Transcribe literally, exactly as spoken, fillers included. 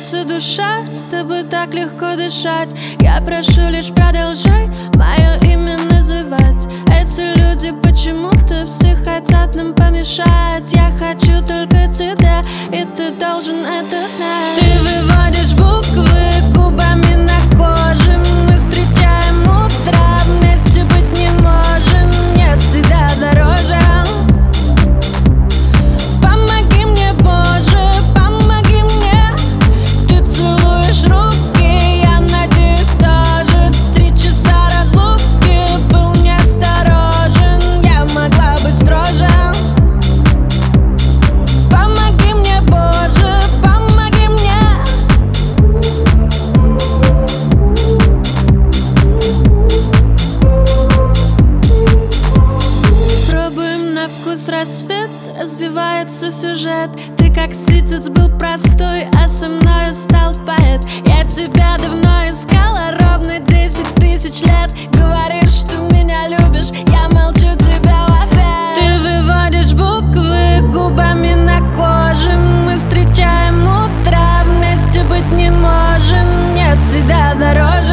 бьется душа, с тобой так легко дышать. Я прошу, лишь продолжай мое имя называть. Эти люди почему-то все хотят нам помешать. Я хочу только тебя, и ты должен это знать. Ты выводишь буквы губами на коже. Мы встречаем утро, вместе быть не можем. Нет, тебя дороже. Помоги мне, Боже, помоги мне. Ты целуешь руки, я надеюсь тоже. Три часа разлуки, был неосторожен. Я могла быть строже. Помоги мне, Боже, помоги мне. Пробуем на вкус рассвет, развивается сюжет. Ты как ситец был простой, а со мною стал поэт. Я тебя давно искала, ровно десять тысяч лет. Говоришь, что меня любишь, я молчу, тебя в ответ. Ты выводишь буквы губами на коже. Мы встречаем утро, вместе быть не можем. Нет, тебя дороже.